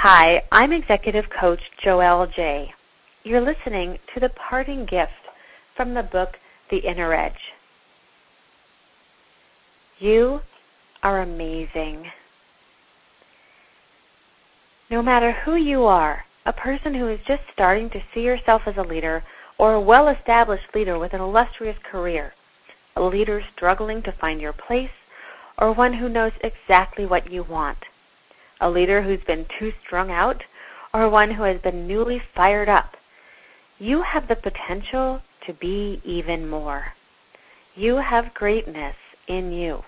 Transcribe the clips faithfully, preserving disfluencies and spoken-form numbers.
Hi, I'm Executive Coach Joelle J. You're listening to the parting gift from the book, The Inner Edge. You are amazing. No matter who you are, a person who is just starting to see yourself as a leader or a well-established leader with an illustrious career, a leader struggling to find your place, or one who knows exactly what you want, a leader who's been too strung out, or one who has been newly fired up, you have the potential to be even more. You have greatness in you.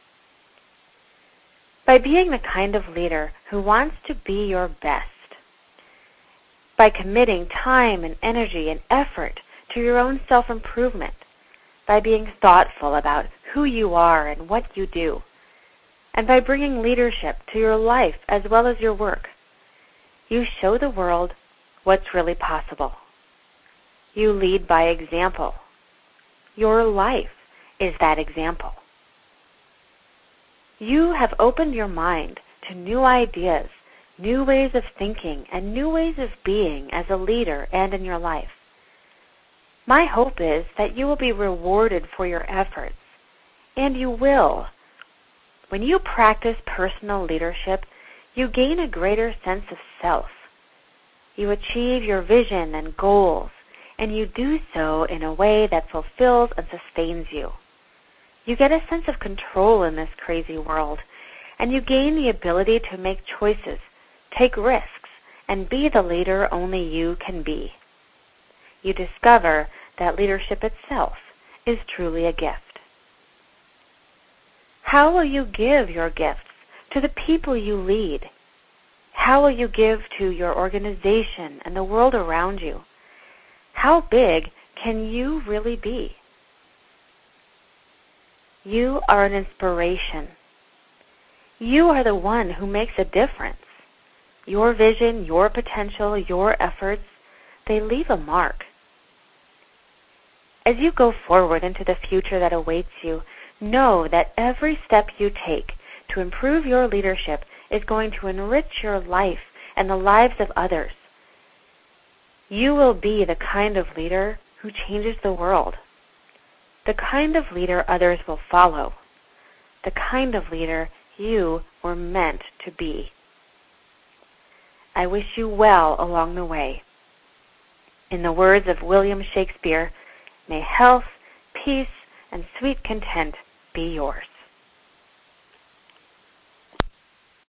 By being the kind of leader who wants to be your best, by committing time and energy and effort to your own self-improvement, by being thoughtful about who you are and what you do, and by bringing leadership to your life as well as your work, you show the world what's really possible. You lead by example. Your life is that example. You have opened your mind to new ideas, new ways of thinking, and new ways of being as a leader and in your life. My hope is that you will be rewarded for your efforts, and you will. When you practice personal leadership, you gain a greater sense of self. You achieve your vision and goals, and you do so in a way that fulfills and sustains you. You get a sense of control in this crazy world, and you gain the ability to make choices, take risks, and be the leader only you can be. You discover that leadership itself is truly a gift. How will you give your gifts to the people you lead? How will you give to your organization and the world around you? How big can you really be? You are an inspiration. You are the one who makes a difference. Your vision, your potential, your efforts, they leave a mark. As you go forward into the future that awaits you, know that every step you take to improve your leadership is going to enrich your life and the lives of others. You will be the kind of leader who changes the world, the kind of leader others will follow, the kind of leader you were meant to be. I wish you well along the way. In the words of William Shakespeare, may health, peace, and sweet content be yours.